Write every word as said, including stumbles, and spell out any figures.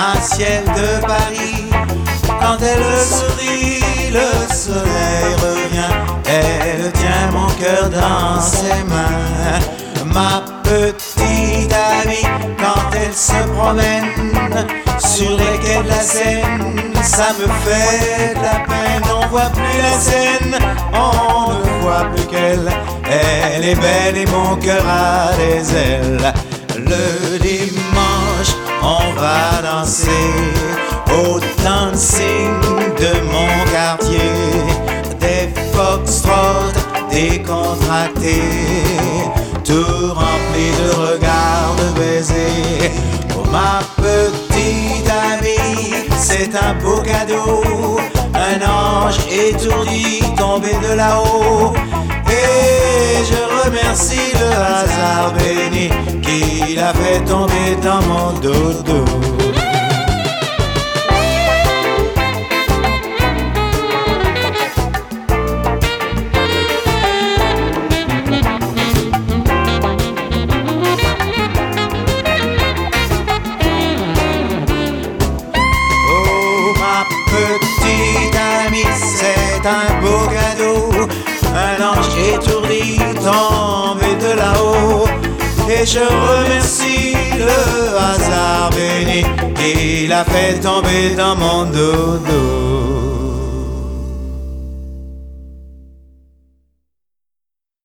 un ciel de Paris. Quand elle sourit, le soleil revient. Elle tient mon cœur dans ses mains. Ma petite amie, quand elle se promène sur les quais de la Seine, ça me fait de la peine. On voit plus la Seine, on ne voit plus qu'elle. Elle est belle et mon cœur a des ailes. Le dimanche, on va danser au dancing de mon quartier. Des foxtrots décontractés, tout rempli de regards, de baisers. Oh ma petite amie, c'est un beau cadeau, un ange étourdi tombé de là-haut. Et je remercie le hasard béni qui l'a fait tomber dans mon dodo. Petite amie, c'est un beau cadeau, un ange étourdi tombé de là-haut. Et je remercie le hasard béni qui l'a fait tomber dans mon dodo.